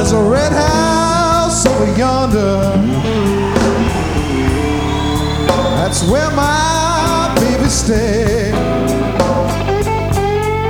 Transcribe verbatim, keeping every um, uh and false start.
There's a red house over yonder. That's where my baby stays.